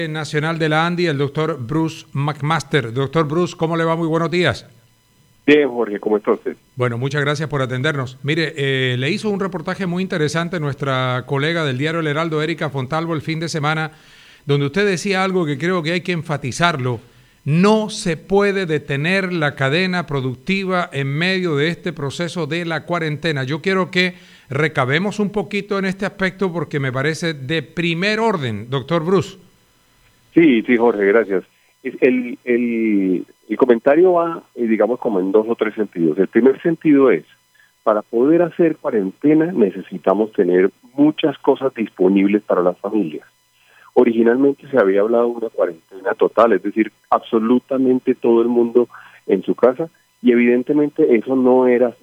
Nacional de la ANDI, el doctor Bruce McMaster. Doctor Bruce, ¿cómo le va? Muy buenos días. Bien, Jorge, ¿cómo está usted? Bueno, muchas gracias por atendernos. Mire, le hizo un reportaje muy interesante nuestra colega del diario El Heraldo, Erika Fontalvo, el fin de semana, donde usted decía algo que creo que hay que enfatizarlo. No se puede detener la cadena productiva en medio de este proceso de la cuarentena. Yo quiero que recabemos un poquito en este aspecto porque me parece de primer orden, doctor Bruce. Sí, Jorge, gracias. El comentario va, digamos, como en dos o tres sentidos. El primer sentido es, para poder hacer cuarentena necesitamos tener muchas cosas disponibles para las familias. Originalmente se había hablado de una cuarentena total, es decir, absolutamente todo el mundo en su casa, y evidentemente eso no era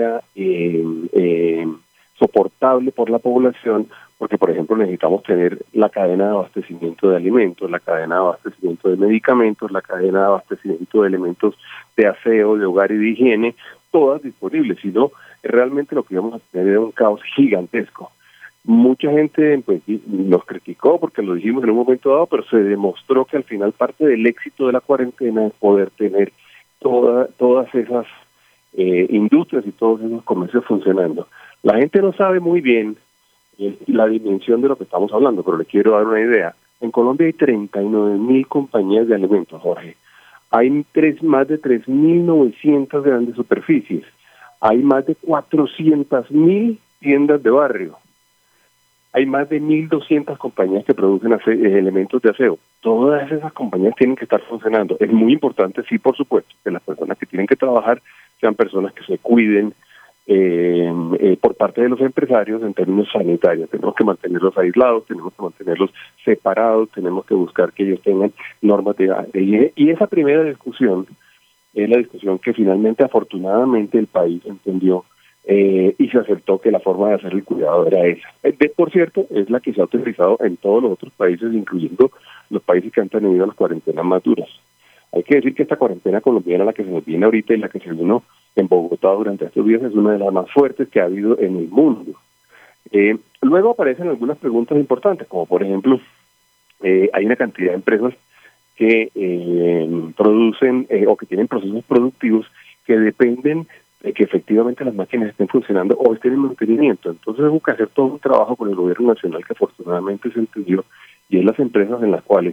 soportable por la población, porque por ejemplo necesitamos tener la cadena de abastecimiento de alimentos, la cadena de abastecimiento de medicamentos, la cadena de abastecimiento de elementos de aseo, de hogar y de higiene, todas disponibles, si no, realmente lo que íbamos a tener era un caos gigantesco. Mucha gente pues nos criticó porque lo dijimos en un momento dado, pero se demostró que al final parte del éxito de la cuarentena es poder tener todas esas industrias y todos esos comercios funcionando. La gente no sabe muy bien la dimensión de lo que estamos hablando, pero le quiero dar una idea. En Colombia hay 39.000 compañías de alimentos, Jorge. Hay más de 3.900 grandes superficies. Hay más de 400.000 tiendas de barrio. Hay más de 1.200 compañías que producen elementos de aseo. Todas esas compañías tienen que estar funcionando. Es muy importante, sí, por supuesto, que las personas que tienen que trabajar sean personas que se cuiden por parte de los empresarios en términos sanitarios. Tenemos que mantenerlos aislados, tenemos que mantenerlos separados, tenemos que buscar que ellos tengan normas de higiene. Y esa primera discusión es la discusión que finalmente, afortunadamente, el país entendió y se aceptó que la forma de hacer el cuidado era esa. Por cierto, es la que se ha utilizado en todos los otros países, incluyendo los países que han tenido las cuarentenas más duras. Hay que decir que esta cuarentena colombiana, la que se nos viene ahorita y la que se vino en Bogotá durante estos días, es una de las más fuertes que ha habido en el mundo. Luego aparecen algunas preguntas importantes, como por ejemplo, hay una cantidad de empresas que producen o que tienen procesos productivos que dependen de que efectivamente las máquinas estén funcionando o estén en mantenimiento. Entonces hubo que hacer todo un trabajo con el gobierno nacional que afortunadamente se entendió, y es las empresas en las cuales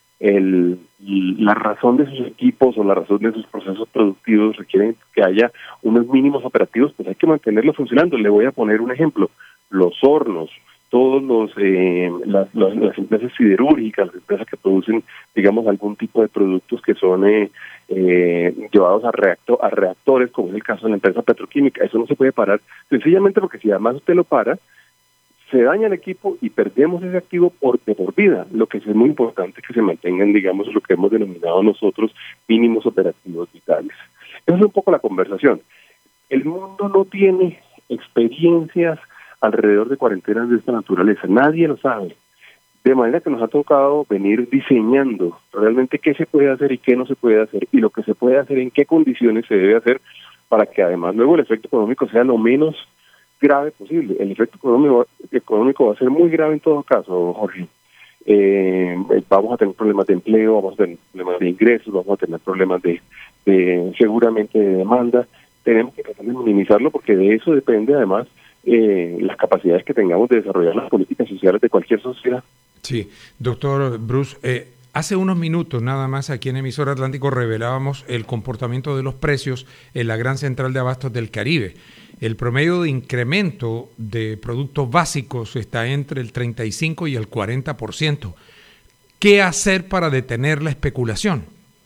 la razón de sus equipos o la razón de sus procesos productivos requieren que haya unos mínimos operativos, pues hay que mantenerlos funcionando. Le voy a poner un ejemplo: los hornos, todos las empresas siderúrgicas, las empresas que producen, digamos, algún tipo de productos que son llevados a reactores, como es el caso de la empresa petroquímica. Eso no se puede parar, sencillamente porque si además usted lo para, se daña el equipo y perdemos ese activo de por vida. Lo que es muy importante es que se mantengan, digamos, lo que hemos denominado nosotros mínimos operativos vitales. Esa es un poco la conversación. El mundo no tiene experiencias alrededor de cuarentenas de esta naturaleza. Nadie lo sabe. De manera que nos ha tocado venir diseñando realmente qué se puede hacer y qué no se puede hacer, y lo que se puede hacer, en qué condiciones se debe hacer, para que además luego el efecto económico sea lo menos grave posible. El efecto económico va a ser muy grave en todo caso, Jorge. Vamos a tener problemas de empleo, vamos a tener problemas de ingresos, vamos a tener problemas de seguramente de demanda. Tenemos que tratar de minimizarlo porque de eso depende además las capacidades que tengamos de desarrollar las políticas sociales de cualquier sociedad. Sí, doctor Bruce, hace unos minutos nada más aquí en Emisora Atlántico revelábamos el comportamiento de los precios en la gran central de abastos del Caribe. El promedio de incremento de productos básicos está entre el 35 y el 40%. ¿Qué hacer para detener la especulación?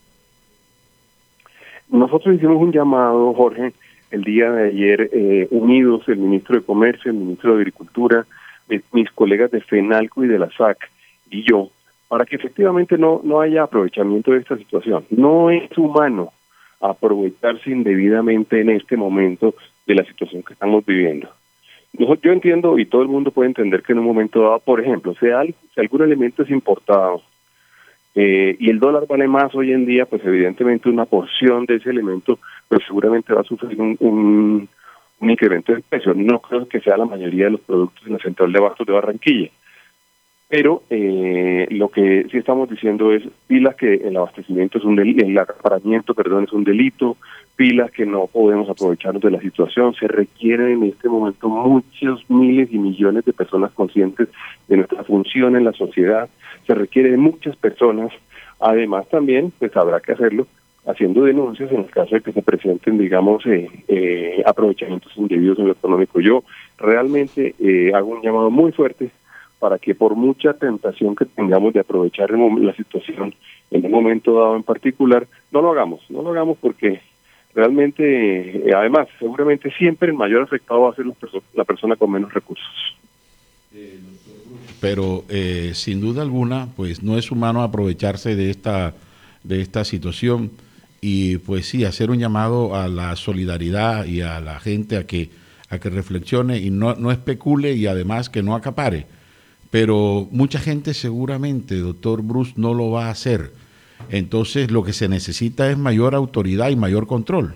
Nosotros hicimos un llamado, Jorge, el día de ayer, unidos, el ministro de Comercio, el ministro de Agricultura, mis colegas de FENALCO y de la SAC y yo, para que efectivamente no haya aprovechamiento de esta situación. No es humano aprovecharse indebidamente en este momento de la situación que estamos viviendo. Yo entiendo, y todo el mundo puede entender, que en un momento dado, por ejemplo, si algún elemento es importado y el dólar vale más hoy en día, pues evidentemente una porción de ese elemento pues seguramente va a sufrir un incremento de precio. No creo que sea la mayoría de los productos en la central de abastos de Barranquilla. Pero lo que sí estamos diciendo es pilas que el abastecimiento es un delito, el acaparamiento, perdón, es un delito, pilas que no podemos aprovecharnos de la situación. Se requieren en este momento muchos miles y millones de personas conscientes de nuestra función en la sociedad. Se requiere de muchas personas. Además también, pues habrá que hacerlo haciendo denuncias en el caso de que se presenten, digamos, aprovechamientos indebidos en lo económico. Yo realmente hago un llamado muy fuerte para que por mucha tentación que tengamos de aprovechar la situación en un momento dado en particular, no lo hagamos porque realmente, además, seguramente siempre el mayor afectado va a ser la persona con menos recursos. Pero sin duda alguna, pues no es humano aprovecharse de esta situación y pues sí, hacer un llamado a la solidaridad y a la gente a que reflexione y no especule y además que no acapare. Pero mucha gente seguramente, doctor Bruce, no lo va a hacer. Entonces lo que se necesita es mayor autoridad y mayor control.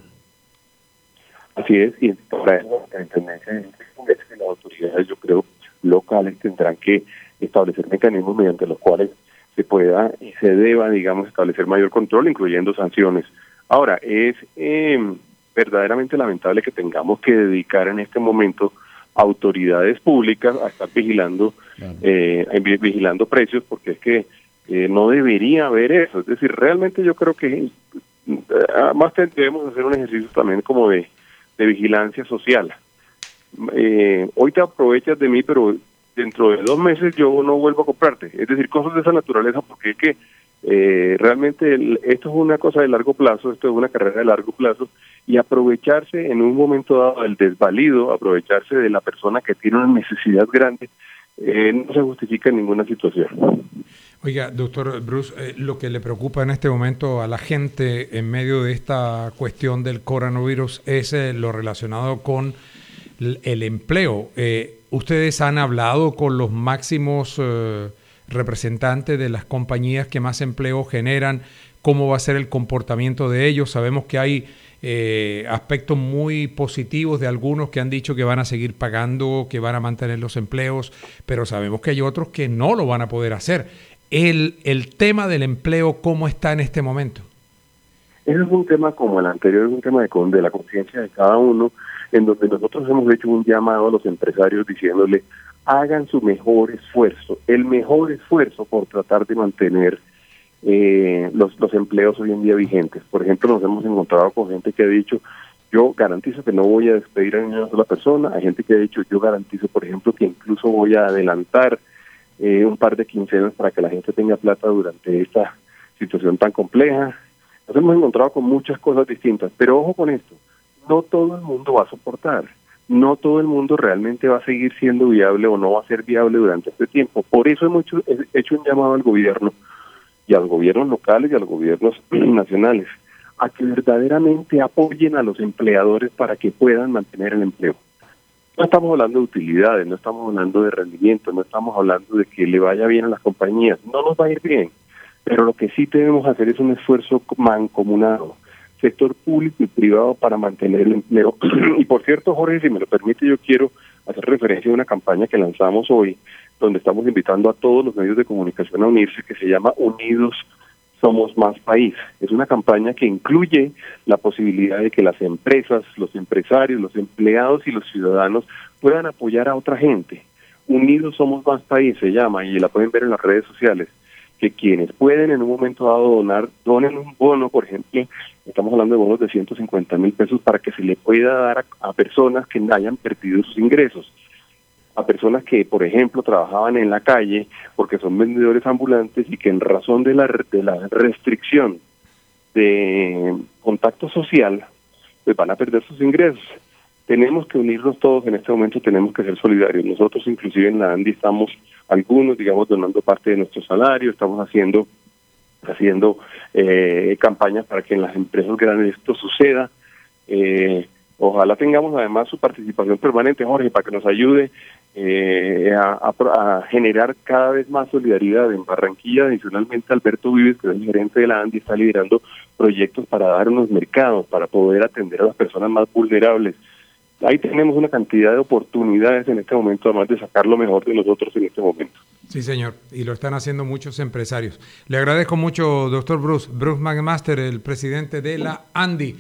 Así es, y para eso la tendencia es que las autoridades, yo creo, locales tendrán que establecer mecanismos mediante los cuales se pueda y se deba, digamos, establecer mayor control, incluyendo sanciones. Ahora, es verdaderamente lamentable que tengamos que dedicar en este momento autoridades públicas a estar vigilando precios, porque es que no debería haber eso. Es decir, realmente yo creo que más debemos hacer un ejercicio también como de vigilancia social. Hoy te aprovechas de mí, pero dentro de 2 meses yo no vuelvo a comprarte. Es decir, cosas de esa naturaleza, porque es que realmente esto es una cosa de largo plazo, esto es una carrera de largo plazo, y aprovecharse en un momento dado del desvalido, aprovecharse de la persona que tiene una necesidad grande, no se justifica en ninguna situación. Oiga, doctor Bruce, lo que le preocupa en este momento a la gente en medio de esta cuestión del coronavirus es lo relacionado con el empleo. ¿Ustedes han hablado con los máximos representantes de las compañías que más empleo generan? ¿Cómo va a ser el comportamiento de ellos? Sabemos que hay aspectos muy positivos de algunos que han dicho que van a seguir pagando, que van a mantener los empleos, pero sabemos que hay otros que no lo van a poder hacer. El tema del empleo, ¿cómo está en este momento? Ese es un tema como el anterior, es un tema de la conciencia de cada uno, en donde nosotros hemos hecho un llamado a los empresarios diciéndole, hagan su mejor esfuerzo, el mejor esfuerzo por tratar de mantener los empleos hoy en día vigentes. Por ejemplo, nos hemos encontrado con gente que ha dicho, yo garantizo que no voy a despedir a ninguna sola persona. Hay gente que ha dicho, yo garantizo, por ejemplo, que incluso voy a adelantar un par de quincenas para que la gente tenga plata durante esta situación tan compleja. Nos hemos encontrado con muchas cosas distintas, pero ojo con esto, no todo el mundo va a soportar, no todo el mundo realmente va a seguir siendo viable o no va a ser viable durante este tiempo. Por eso hemos hecho un llamado al gobierno y a los gobiernos locales y a los gobiernos nacionales a que verdaderamente apoyen a los empleadores para que puedan mantener el empleo. No estamos hablando de utilidades, no estamos hablando de rendimiento, no estamos hablando de que le vaya bien a las compañías, no nos va a ir bien, pero lo que sí debemos hacer es un esfuerzo mancomunado, sector público y privado, para mantener el empleo. Y por cierto, Jorge, si me lo permite, yo quiero hacer referencia a una campaña que lanzamos hoy, donde estamos invitando a todos los medios de comunicación a unirse, que se llama Unidos Somos Más País. Es una campaña que incluye la posibilidad de que las empresas, los empresarios, los empleados y los ciudadanos puedan apoyar a otra gente. Unidos Somos Más País se llama, y la pueden ver en las redes sociales, que quienes pueden en un momento dado donen un bono, por ejemplo, estamos hablando de bonos de 150,000 pesos para que se le pueda dar a personas que hayan perdido sus ingresos, a personas que, por ejemplo, trabajaban en la calle porque son vendedores ambulantes y que en razón de la restricción de contacto social, pues van a perder sus ingresos. Tenemos que unirnos todos en este momento, tenemos que ser solidarios. Nosotros inclusive en la ANDI estamos, algunos, digamos, donando parte de nuestro salario, estamos haciendo campañas para que en las empresas grandes esto suceda. Ojalá tengamos además su participación permanente, Jorge, para que nos ayude a generar cada vez más solidaridad. En Barranquilla, adicionalmente, Alberto Vives, que es el gerente de la ANDI, está liderando proyectos para dar unos mercados, para poder atender a las personas más vulnerables. ahí tenemos una cantidad de oportunidades en este momento, además de sacar lo mejor de nosotros en este momento. Sí, señor, y lo están haciendo muchos empresarios. Le agradezco mucho, doctor Bruce McMaster, el presidente de la ANDI.